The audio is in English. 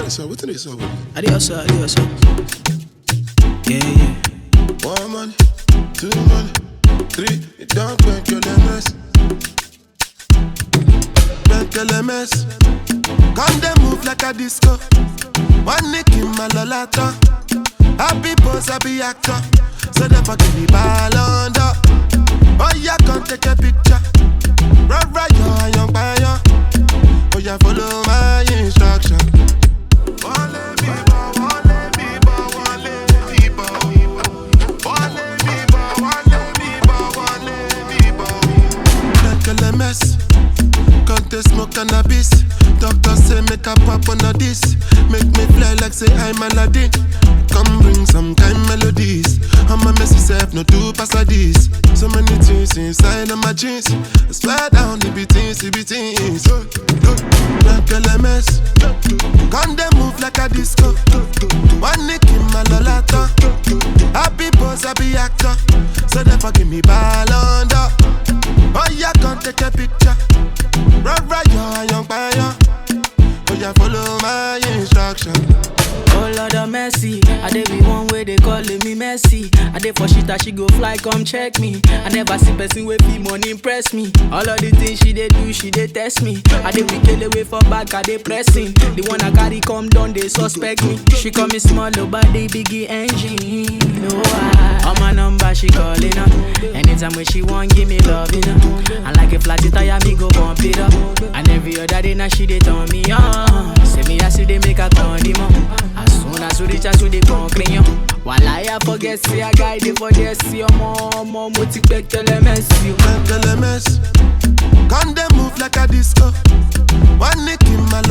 What is up? Adios. Yeah. One money, two money, three. You don't make your lemons. Make your lemons. Come they move like a disco. One nick in my lolata. Happy pose, happy actor. So they forgive me ball under. Oh yeah, come take a picture. Right, you're young fire. Oh yeah, follow my instruction. LMS, can't they smoke cannabis? Doctor say make a pop on this. Make me fly like say I'm Aladdin. Come bring some kind melodies. I'm a messy self, no two pass this. So many things inside of my jeans. I swear down the beatings. Like LMS, can't they move like a disco? One nick in my lolata. Happy pose, happy actor. So they forgive me ball under. Oh yeah, come take a picture. Right, you're a young fire. Oh yeah, follow my instruction. Oh Lord of mercy, I dey be one way they calling me Messi. I dey for shit that she go fly, come check me. I never see person with fee money impress me. All of the things she dey do, she dey test me. I dey be kill away for back, I dey pressing. The one I carry come down, they suspect me. She call me small, but they biggie engine. No, on my number she calling up. Anytime when she want, give me love, you know. And like a flat tire, me go bump it up. And every other day now she dey turn me on. Say me I see they make a turn him up. As soon as you reach out to the concrete, while I forget, see a guy, they forget, see your mom, motivate LMS. LMS, can't they move like a disco? One nick in my